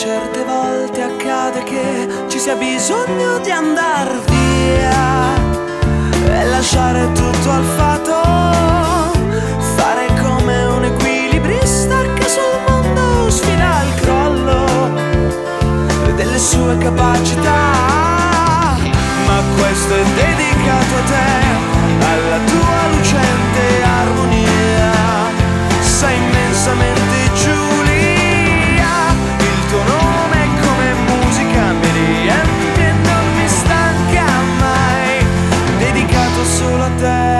Certe volte accade che ci sia bisogno di andar via e lasciare tutto al fato, fare come un equilibrista che sul mondo sfida il crollo delle sue capacità. Ma questo è dedicato a te, alla tua lucente armonia. Sei immensamente Giulia, il tuo nome come musica mi riempie e non mi stanca mai, dedicato solo a te.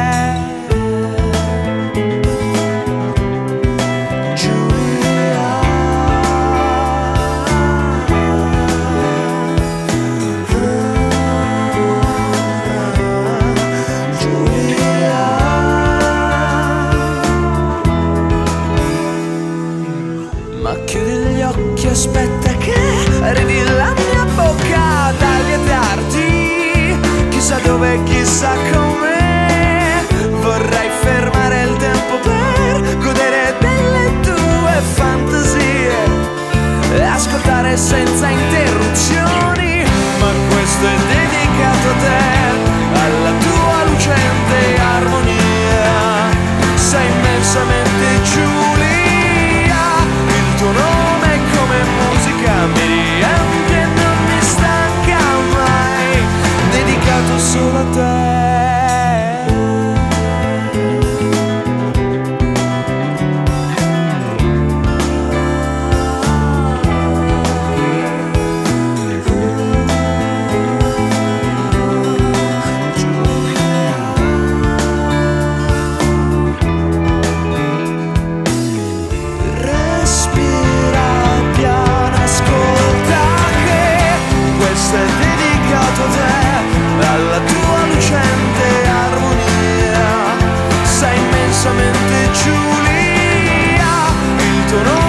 Ma chiudi gli occhi, aspetta che arrivi la mia bocca ad allietarti. Chissà dove, chissà come. Vorrei fermare il tempo per godere delle tue fantasie e ascoltare senza interruzioni. Ma questo è dedicato a te, alla tua lucente armonia. Sei immensamente Giulia, il tuo nome come musica mi riempie e non mi stanca mai, dedicato solo a te. Alla tua lucente armonia, sei immensamente Giulia, il tuo nome